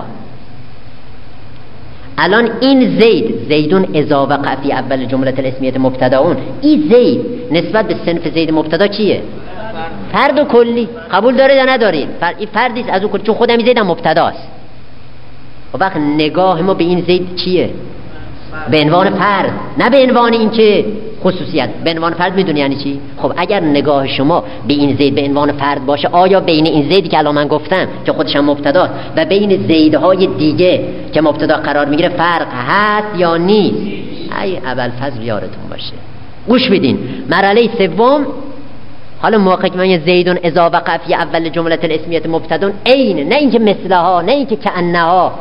الان این زیدون اذا وقع فی اول جمله الاسمیه مبتداون، این زید نسبت به صنف زید مبتدا چیه؟ فرد و کلی. قبول داره یا ندارید؟ این فردی است از اون کلی، چون خودم زید هم مبتداست. و وقت نگاه ما به این زید چیه؟ به عنوان فرد، نه به عنوان این که خصوصیت. به عنوان فرد میدونی یعنی چی؟ خب اگر نگاه شما به این زید به عنوان فرد باشه، آیا بین این زیدی که الان من گفتم که خودش هم مبتداست و بین زیدهای دیگه که مبتدا قرار میگیره فرق هست یا نیست؟ ای ابوالفضل یارتون باشه. گوش بدین. مرحله سوم، حالا موقعی که من یه زیدون اذا وقع فی اول جمله الاسمیه مبتدا، عین، نه اینکه مثلها، نه اینکه کأنها،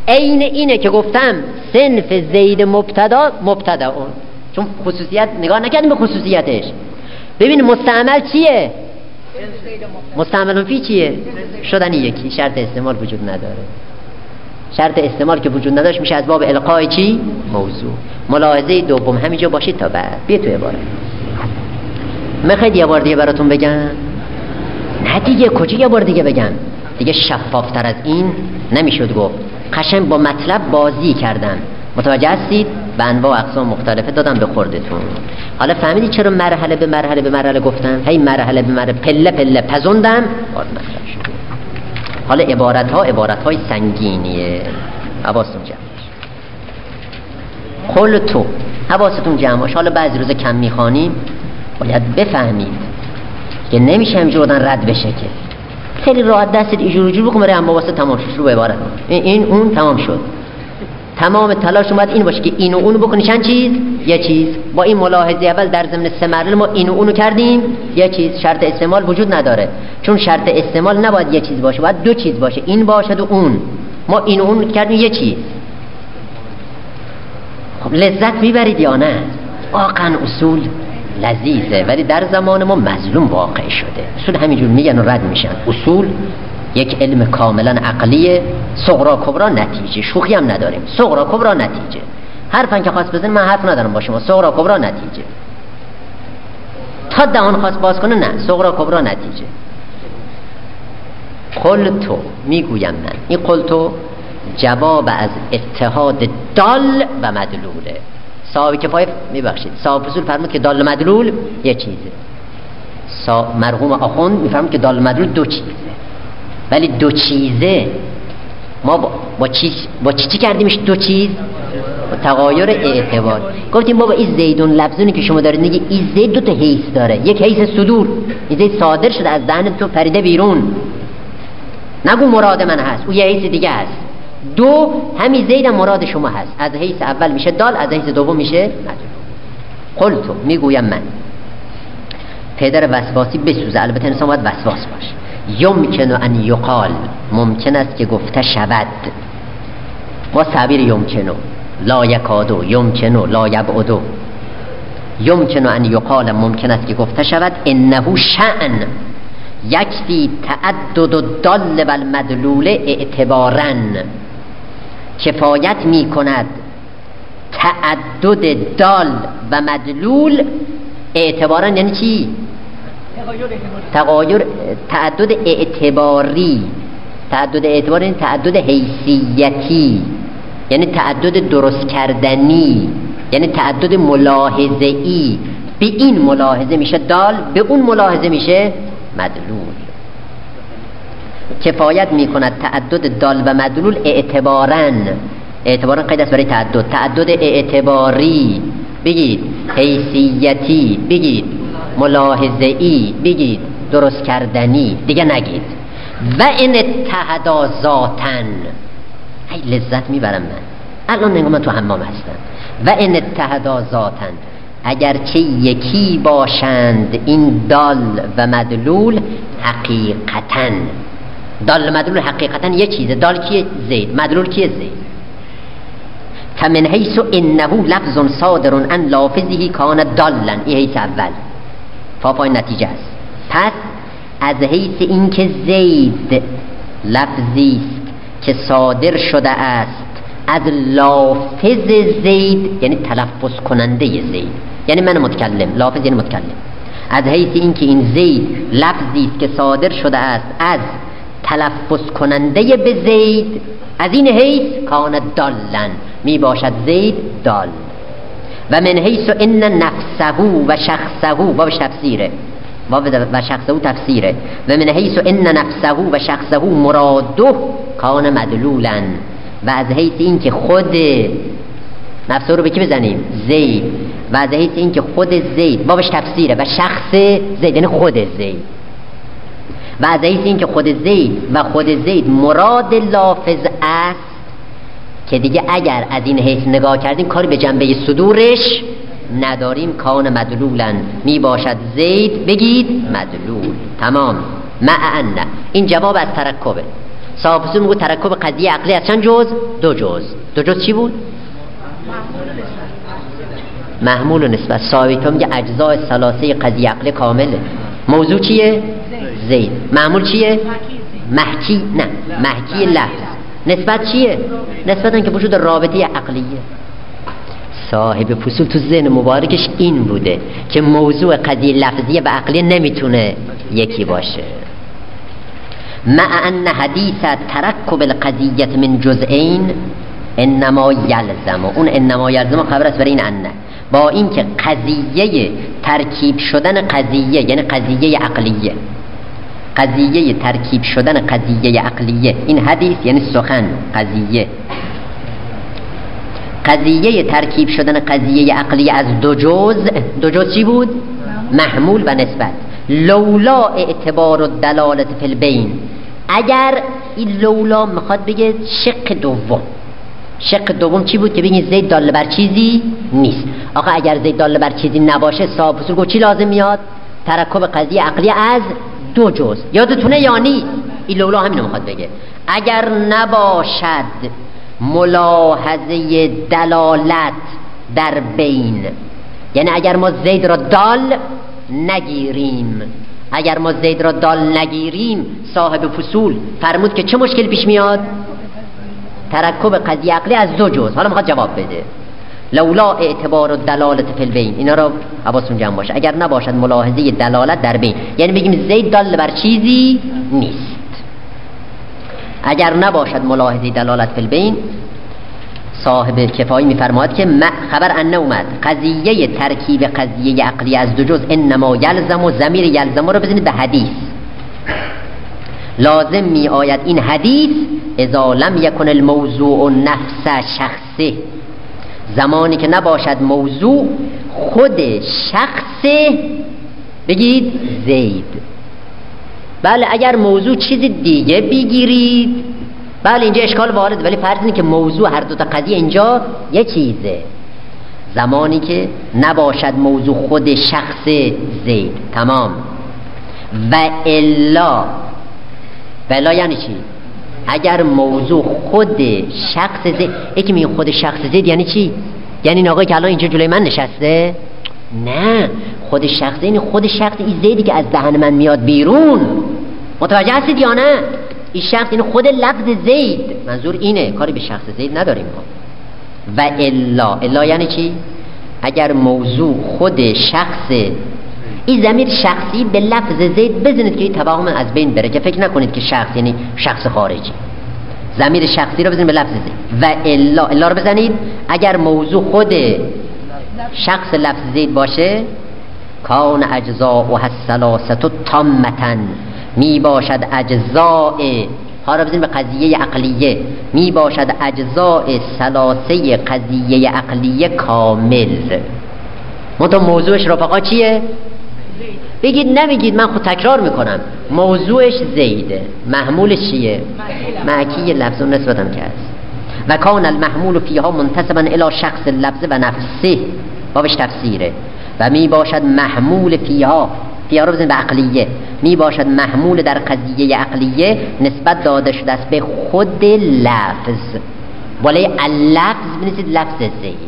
عین اینه که گفتم صنف زید مبتدا اون، چون خصوصیت نگاه نکردیم به خصوصیتش. ببین مستعمل چیه؟ مستعمل فی چیه؟ شدن یکی، شرط استعمال وجود نداره. شرط استعمال که وجود نداشت میشه از باب القای چی؟ موضوع. ملاحظه دوم همینجا باشید تا بعد بیا تو عبارت. میخواید یه بار دیگه براتون بگم؟ نه دیگه، کجا یه بار دیگه بگم؟ دیگه شفافتر از این نمیشد گفت. قشنگ با مطلب بازی کردم، متوجه هستید؟ به انواع و اقسام مختلفه دادم به خوردتون. حالا فهمیدید چرا مرحله به مرحله به مرحله گفتم؟ هی مرحله به مرحله پله پله پزوندم باز مطلب شد. حالا عبارت‌های سنگینیه، حواستون جمع باشه. قلتو، حواستون جمع باشه. حالا بعضی روز کم میخوانیم باید بفهمید که نمیشه همینجور آدم رد بشه، که خیلی راحت دستت اینجور جور بکن بره اما واسه تمام شد. رو به عبارت این اون تمام شد. تمام تلاش اومد این باشه که اینو اونو بکنی چند چیز؟ یه چیز. با این ملاحظه اول در ضمن 3 مرحله ما اینو اونو کردیم یه چیز. شرط استعمال وجود نداره، چون شرط استعمال نباید یه چیز باشه، باید 2 چیز باشه، این باشد و اون. ما اینو اونو کردیم یه چیز. خب لذت میبرید یا نه؟ واقعا اصول لذیذه، ولی در زمان ما مظلوم واقع شده. اصول همینجور میگن و رد میشن. اصول یک علم کاملا عقلیه، صغرا کبرا نتیجه. شوخی هم نداریم، صغرا کبرا نتیجه. حرفن که خواست بزنید من حرف ندارم با شما، صغرا کبرا نتیجه. تا دهان خواست باز کنه نه، صغرا کبرا نتیجه. قلتو، میگویم من. این قلتو جواب از اتحاد دال و مدلوله. صاحب کفایه میبخشید، صاحب فصول فرمود که دال و مدلول یه چیزه. مرحوم آخوند میفرمود که دال و مدلول 2 چیزه. ولی 2 چیزه ما با چی کردیمش 2 چیز؟ با تغایر اعتبار. گفتیم بابا این زیدون لفظونی که شما دارید میگی این زید 2 تا حیث داره. یک حیث صدور، این زید صادر شده از دهن تو پریده بیرون، نگو مراد من هست، او یه حیث دیگه هست. 2 همین زید هم مراد شما هست. از حیث اول میشه دال، از حیث دوم میشه مدلول. قلتو، میگویم من. پدر وسواسی بسوزه، البته انسان باید وسواس باشه. یمکن ان یقال، ممکن است که گفته شود. با تعبیر یمکنو، لا یکادو، یمکنو لا یبعدو. یمکن ان یقال، ممکن است که گفته شود. انه شأن یکفی تعدد الدال و المدلول اعتباراً، کفایت می کند تعدد دال و مدلول اعتباراً. یعنی چی؟ تغایر، تعدد اعتباری. تعدد اعتباری یعنی تعدد حیثیتی، یعنی تعدد درست کردنی، یعنی تعدد ملاحظه‌ای. به این ملاحظه میشه دال، به اون ملاحظه میشه مدلول. کفایت میکند تعدد دال و مدلول اعتباراً. اعتباراً قید است برای تعدد اعتباری بگید، حیثیتی بگید، ملاحظه‌ای بگید، درست کردنی دیگه نگید. و ان اتحدا ذاتن، ای لذت میبرم من الان نگاه من تو حمام هستم. و ان اتحدا ذاتن، اگرچه یکی باشند این دال و مدلول حقیقتاً. دال و مدلول حقیقتاً یه چیزه. دال کیه؟ زید. مدلول کیه؟ زید. فمن حیث انه لفظ صادر عن لافظه کان دالا، این حیث اول، فاپای نتیجه است. پس از حیث این که زید لفظی است که صادر شده است از لافظ زید، یعنی تلفظ کننده زید، یعنی من متکلم. لافظ یعنی متکلم. از حیث این که این زید لفظی است که صادر شده است از تلفظ کننده به زید، از این حیث کان دالن، می باشد زید دال. و من حیث ان نفسه و شخصه، باب تفسیره، و شخصه تفسیره. و من حیث ان نفسه و شخصه مراده کان مدلولا. و از حیث این که خود نفسه رو به کی بزنیم؟ زید. و از حیث این که خود زید، بابش تفسیره، و شخص زید یعنی خود زید. و از حیث این که خود زید و خود زید مراد لافظ است، که دیگه اگر از این حیث نگاه کردیم کاری به جنبه صدورش نداریم. کان مدلولا، می باشد زید بگید مدلول. تمام. مع ان، این جواب از ترکبه. صاحب فصول میگه ترکب قضیه عقلی از چند جز؟ دو جز چی بود؟ محمول و نسبت. صاحب تو میگه اجزای ثلاثه قضیه عقلی کامله. موضوع چیه؟ زید. محمول چیه؟ محکی. نه محکی لفظ. نسبت چیه؟ نسبت که وجود رابطه عقلیه. صاحب فصول تو ذهن مبارکش این بوده که موضوع قضیه لفظیه و عقلیه نمیتونه یکی باشه. مع ان حدیث ترکب القضیه من جزئین انما یلزم. اون انما یلزم خبر است برای این انه، با این که قضیه ترکیب شدن قضیه یعنی قضیه عقلیه، قضیه ترکیب شدن قضیه عقلیه، این حدیث یعنی سخن، قضیه ترکیب شدن قضیه عقلیه از دو جز چی بود؟ محمول و نسبت. لولا اعتبار و دلالت فی البین، اگر این لولا میخواد بگه شق دوم چی بود که بگین زید داله بر چیزی نیست. آقا اگر زید داله بر چیزی نباشه صاحب فصول گفت چی لازم میاد؟ ترکب قضیه عقلیه از دو جز. یادتونه یعنی این لولا همینو میخواد بگه. اگر نباشد ملاحظه دلالت در بین، یعنی اگر ما زید را دال نگیریم، صاحب فصول فرمود که چه مشکل پیش میاد؟ ترکب قضیه عقلی از دو جز. حالا میخواد جواب بده. لولا اعتبار و دلالت فی البین، اینا رو حواستون جمع باشه. اگر نباشد ملاحظه دلالت در بین، یعنی بگیم زید دال بر چیزی نیست. اگر نباشد ملاحظه دلالت فی البین، صاحب کفایی میفرماد که خبر انه اومد قضیه ترکیب قضیه عقلی از دو جز انما یلزم، و ضمیر یلزم رو بزنید به حدیث. لازم می آید این حدیث اذا لم یکن الموضوع نفس شخصه، زمانی که نباشد موضوع خود شخص بگید زید. بله اگر موضوع چیز دیگه بگیرید بله اینجا اشکال وارد، ولی فرض اینه که موضوع هر دو تا قضیه اینجا یه چیزه. زمانی که نباشد موضوع خود شخص زید، تمام. و الا یعنی چی؟ اگر موضوع خود شخص زید، یکی میگه خود شخص زید یعنی چی؟ یعنی این آقایی که الان اینجا جلوی من نشسته؟ نه، خود شخص یعنی خود شخص این زیدی که از دهن من میاد بیرون. متوجه هستید یا نه؟ این شخص یعنی خود لفظ زید، منظور اینه، کاری به شخص زید نداریم ما. و الا یعنی چی؟ اگر موضوع خود شخص، این ضمیر شخصی به لفظ زید بزنید که این توهم از بین بره، که فکر نکنید که شخص یعنی شخص خارجی. ضمیر شخصی رو بزنید به لفظ زید. و الا رو بزنید اگر موضوع خود شخص لفظ زید باشه، کان اجزاء و الثلاثه تامه، می باشد اجزاء، ها رو بزنید به قضیه عقلیه، می باشد اجزاء ثلاثه قضیه عقلیه کامل. منتها موضوعش رفقا چیه؟ بگید نمیگید، من خود تکرار میکنم. موضوعش زیده، محمولش چیه؟ معکی لفظ و نسبت هم که هست. و کان المحمول فیها منتسبا الی شخص اللفظ و نفسه، بابش تفسیره. و می باشد محمول فیها رو بزنید به عقلیه، می باشد محمول در قضیه عقلیه نسبت داده شده است به خود لفظ. ولی اللفظ بنویسید لفظ زید،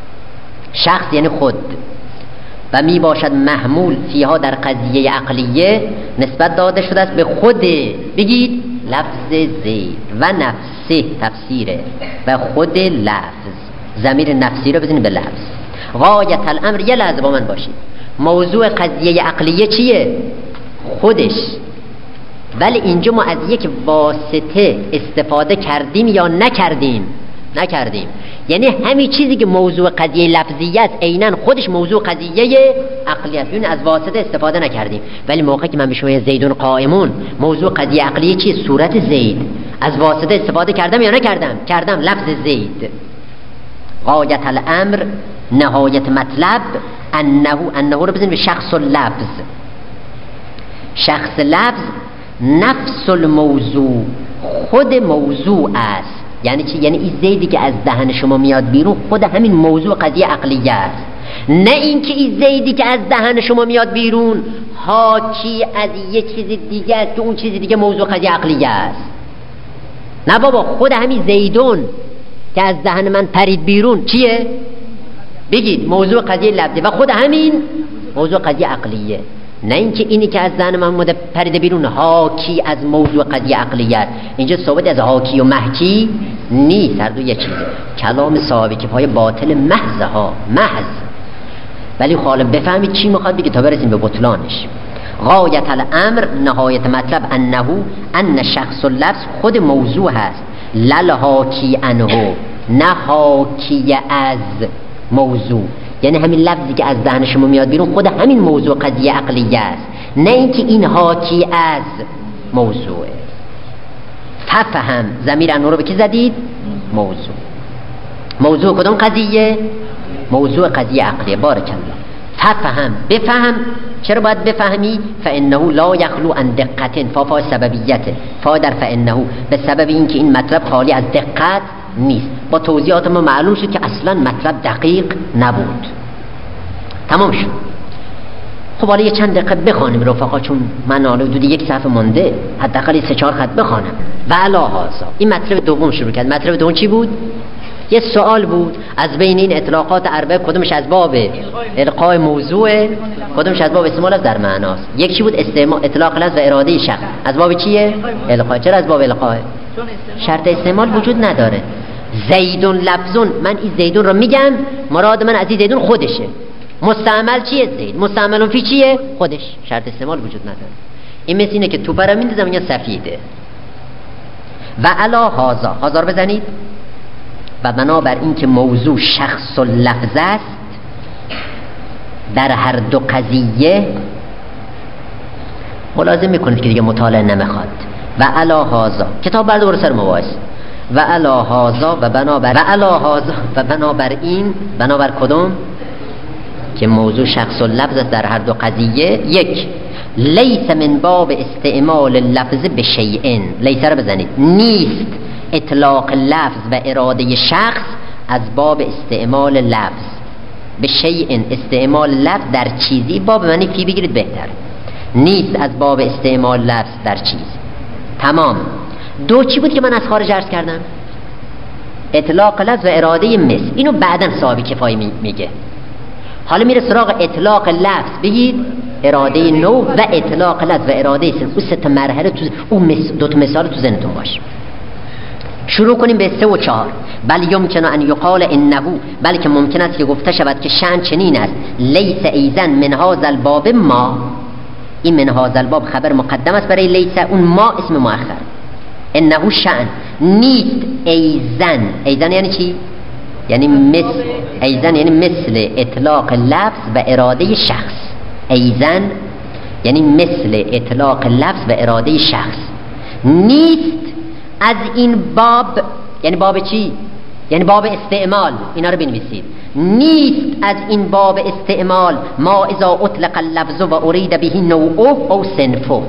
شخص یعنی خود. و می باشد محمول فیها در قضیه عقلیه نسبت داده شده است به خود، بگید لفظ زید و نفسه تفسیره، و خود لفظ. ضمیر نفسی رو بزنید به لفظ. غایت الامر، یه لحظه با من باشید، موضوع قضیه عقلیه چیه؟ خودش. ولی اینجا ما از یک واسطه استفاده کردیم یا نکردیم؟ یعنی همین چیزی که موضوع قضیه لفظیه است عیناً خودش موضوع قضیه عقلیه است، یعنی از واسطه استفاده نکردیم. ولی موقعی که من به شما زیدون قائمون، موضوع قضیه عقلیه چیه؟ صورت زید. از واسطه استفاده کردم یا نکردم؟ کردم، لفظ زید. غایت الامر، نهایت مطلب، انه رو بزنید به شخص اللفظ. شخص لفظ نفس الموضوع، خود موضوع است. یعنی چی؟ یعنی این زیدی که از دهن شما میاد بیرون خود همین موضوع قضیه عقلیه است، نه اینکه این زیدی که از دهن شما میاد بیرون حاکی از یه چیز دیگه است که اون چیز دیگه موضوع قضیه عقلیه است. نه بابا خود همین زیدون که از دهن من پرید بیرون چیه؟ بگید موضوع قضیه لفظی و خود همین موضوع قضیه عقلیه، نه اینکه اینی که از ذهن من پریده بیرون حاکی از موضوع قضیه عقلیت. اینجا صحبت از حاکی و محکی نیست، هر دو یه چیزه. کلام صحابه که پای باطل محض ها، محض. ولی خاله بفهمید چی میخواد بگه تا برسیم به بطلانش. غایت الامر، نهایت مطلب، ان شخص و لفظ خود موضوع هست، لل حاکی عنه، نه حاکی از موضوع. یعنی همین لفظی که از ذهن شما میاد بیرون خود همین موضوع قضیه عقلیه است، نه اینکه این حاکی از موضوعه. ففهم، ضمیر انو رو به کی زدید؟ موضوع. موضوع کدوم قضیه؟ موضوع قضیه عقلیه. بارک الله. ففهم، بفهم. چرا باید بفهمی؟ فانه لا یخلو عن دقت، فا سببیته، فا در فانه، به سبب اینکه این مطلب خالی از دقت نیست. با توضیحات ما معلوم شد که اصلا مطلب دقیق نبود. تمام شد. خب حالا یه چند دقیقه بخوانیم رفقا، چون من حالا حدود یک صفحه مونده، حداقل 3-4 خط بخوانم. و علی هذا، این مطلب دوم شروع کرد. مطلب دوم چی بود؟ یه سوال بود، از بین این اطلاقات اربعه کدومش از باب القای موضوع، کدومش از باب استعمال در معناست؟ یک چی بود؟ استعمال، اطلاق لفظ و اراده شخص. از باب چیه؟ القای. چرا از باب القای؟ شرط استعمال وجود نداره. زیدون لفظون، من این زیدون رو میگم، مراد من از این زیدون خودشه. مستعمل چیه؟ زید. مستعمل فی چیه؟ خودش. شرط استعمال وجود نداره. این مثل اینه که توپ رو میندازم اینجا سفیده. و علی هذا، هازار بزنید. و بنابر این که موضوع شخص و لفظ است در هر دو قضیه، ملاحظه میکنید که دیگه مطالعه نمیخواد. و علی هذا، کتاب برده برو سر مباحث. و علی هذا، و بنابر، و علی هذا، و بنابر این، بنابر کدوم؟ که موضوع شخص و لفظ است در هر دو قضیه. یک، لیس من باب استعمال لفظ به شیئن، لیس رو بزنید، نیست اطلاق لفظ و اراده شخص از باب استعمال لفظ به شیئن، استعمال لفظ در چیزی، باب معنی فی بگیرید بهتر، نیست از باب استعمال لفظ در چیز. تمام. دو چی بود که من از خارج عرض کردم؟ اطلاق لفظ و اراده مثل. اینو بعداً صاحب کفایه میگه. حالا میره سراغ اطلاق لفظ، بگید اراده نو و اطلاق لفظ و اراده سن. اون 3 مرحله تو اون دو تا مثال تو ذهنتون باشه. شروع کنیم به 3 و 4. بل یمکن ان یقال انه، بلکه ممکن است که گفته شود که شأن چنین است، لیس ایزن من هذا الباب ما، این من هذا الباب خبر مقدم است برای لیس، اون ما اسم مؤخر. انه شأن، نیست ایزن. ایزن یعنی چی؟ یعنی مثل، ایزن یعنی مثل اطلاق لفظ و اراده شخص. ایزن یعنی مثل اطلاق لفظ و اراده شخص. نیست از این باب، یعنی باب چی؟ یعنی باب استعمال. اینا رو بنویسید. نیست از این باب استعمال ما اذا اطلق اللفظ و ارید به نوعه او صنفه،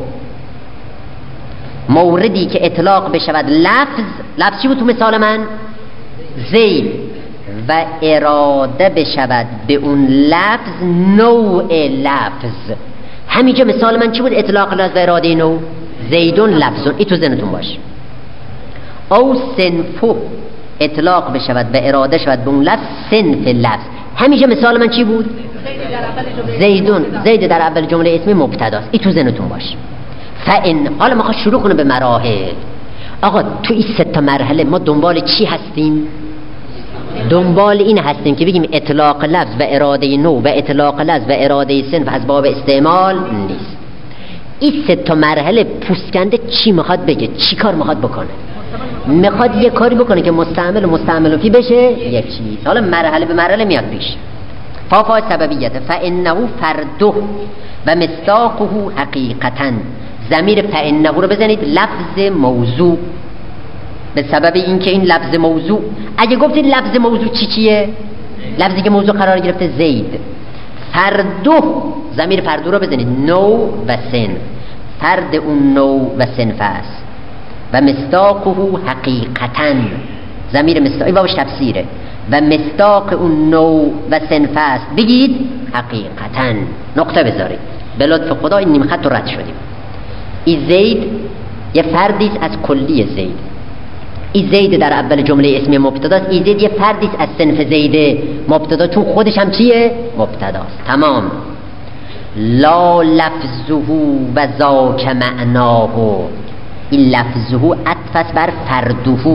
موردی که اطلاق بشود لفظ چی بود تو مثال من؟ زید، و اراده بشود به اون لفظ نوع لفظ. همینجا مثال من چی بود؟ اطلاق لفظ و اراده نوع، زیدون لفظون. این تو ذهنتون باشه. او صنفه، اطلاق بشود و اراده شود به اون لفظ صنف لفظ. همینجا مثال من چی بود؟ زیدون، زید در اول جمله اسمی مبتداست. این تو ذهنتون باشه. فان، حالا ما شروع کنیم به مراحل. آقا تو این 3 مرحله ما دنبال چی هستیم؟ دنبال این هستیم که بگیم اطلاق لفظ و اراده نوع و اطلاق لفظ و اراده صنف از باب استعمال نیست. این 3 مرحله پوستکنده چی میخواد بگه؟ چی کار میخواد بکنه؟ میخواد یه کاری بکنه که مستعمل و مستعمل فی بشه یک چیز. حالا مرحله به مرحله میاد پیش. فا سببیت، فانه فرده و مصداقه حقیقتا. ضمیر فانه رو بزنید لفظ موضوع، به سبب اینکه این لفظ موضوع، اگه گفتید لفظ موضوع چیه؟ لفظی که موضوع قرار گرفته زید. فردو، ضمیر فردو رو بزنید نوع و صنف، فرد اون نوع و صنف است. و مصداقه حقیقتا، ضمیر مصداق این بابش تفسیره. و مصداق اون نوع و صنف است، بگید حقیقتا، نقطه بذارید. به لطف خدا این نیم خط رو رد شدیم. این زید یه فردی از کلی زید. این زید در اول جمله اسمی مبتداست. این زید یه فردیست از صنف زید مبتدا، چون خودش هم چیه؟ مبتداست. تمام. لا لفظه و ذاک معناه، این لفظه عطف بر فرده،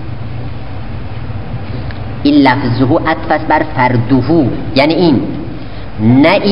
این لفظه عطف بر فرده، یعنی این نه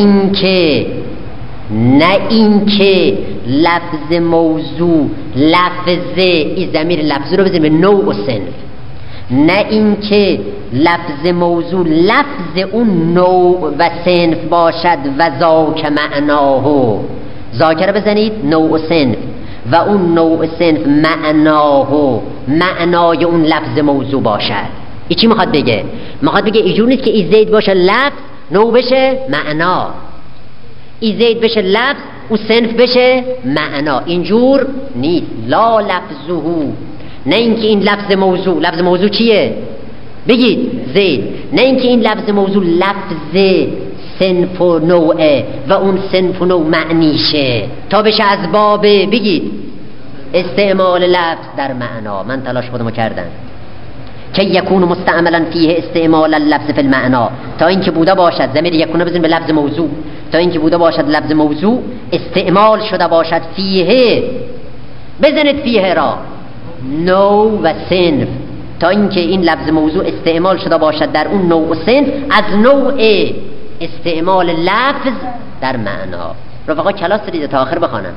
اینکه لفظ موضوع لفظه، این ضمیر لفظ رو بزنیم به نوع و صنف، نه اینکه لفظ موضوع لفظ اون نوع و صنف باشد و ذاک معناه، ذاک رو بزنید نوع و صنف، و اون نوع صنف معناه، معنای اون لفظ موضوع باشد. این چی میخواد بگه؟ میخواد بگه اینجور نیست که این زید باشه لفظ، نوع بشه معنا، این زید بشه لفظ، اون صنف بشه معنا، اینجور نیست. لا لفظه، نه اینکه این لفظ موضوع چیه؟ بگید زید، نه اینکه این لفظ موضوع لفظ صنف و نوعه و اون صنف و نوع معنیشه تا بشه از باب بگید استعمال لفظ در معنا. من تلاش خودمو کردم که یکون مستعملا فیه استعمال اللفظ فی المعنا، تا اینکه بوده باشد ضمیر یکون بزنیم به لفظ موضوع، تا اینکه بوده باشد لفظ موضوع استعمال شده باشد فیه، بزنید فیه را نوع و صنف، تا اینکه این لفظ موضوع استعمال شده باشد در اون نوع و صنف از نوع استعمال لفظ در معنا. رفقا کلاس دارید تا آخر بخوانم؟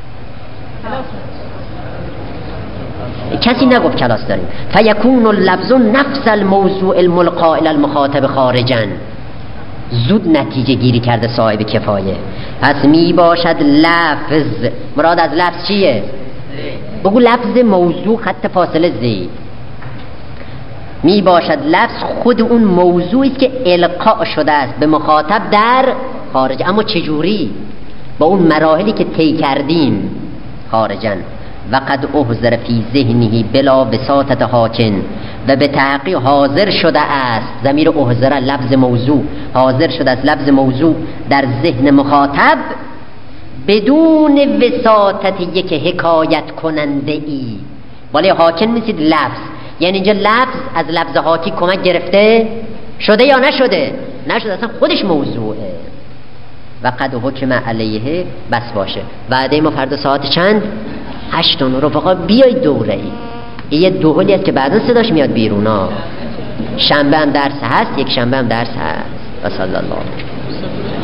کسی نگفت کلاس داریم. فیکون اللفظ نفس الموضوع الملقا الی المخاطب خارجا، زود نتیجه گیری کرده صاحب کفایه. پس می باشد لفظ، مراد از لفظ چیه؟ بگو لفظ موضوع خط فاصله زید. می باشد لفظ خود اون موضوعی که القا شده است به مخاطب در خارج، اما چجوری؟ با اون مراحلی که طی کردیم خارجا. و قد احضر فی ذهنه بلا وساطت حاکن، و به تحقیق حاضر شده است، ضمیر احضر لفظ موضوع، حاضر شده است لفظ موضوع در ذهن مخاطب بدون وساطت یک حکایت کننده ای. ولی حاکم نیستید لفظ، یعنی اینجا لفظ از لفظ حاکی کمک گرفته شده یا نشده؟ نشده، اصلا خودش موضوعه. و قد حکم علیه، بس باشه. وعده ما فردا ساعت چند؟ 8. رفقا بیایید دوره ای. این یه دوهلی است که بعدا صداش میاد بیرون ها. شنبه هم درس هست، یک شنبه هم درس هست. و صلی الله